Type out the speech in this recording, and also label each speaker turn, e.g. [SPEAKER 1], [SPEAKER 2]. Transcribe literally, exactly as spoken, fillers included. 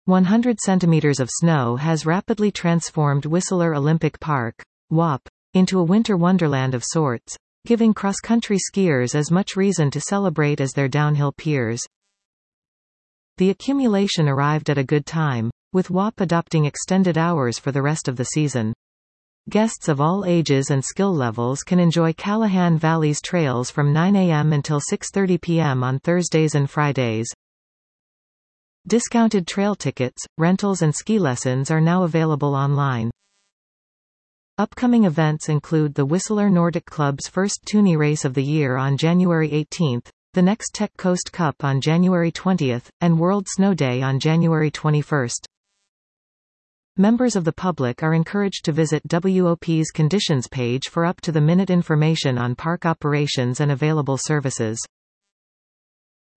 [SPEAKER 1] one hundred centimeters of snow has rapidly transformed Whistler Olympic Park, W O P, into a winter wonderland of sorts, giving cross-country skiers as much reason to celebrate as their downhill peers. The accumulation arrived at a good time, with W O P adopting extended hours for the rest of the season. Guests of all ages and skill levels can enjoy Callahan Valley's trails from nine a m until six thirty p m on Thursdays and Fridays. Discounted trail tickets, rentals and ski lessons are now available online. Upcoming events include the Whistler Nordic Club's first Toonie race of the year on January eighteenth, the Next Tech Coast Cup on January twentieth, and World Snow Day on January twenty-first. Members of the public are encouraged to visit W O P's conditions page for up-to-the-minute information on park operations and available services.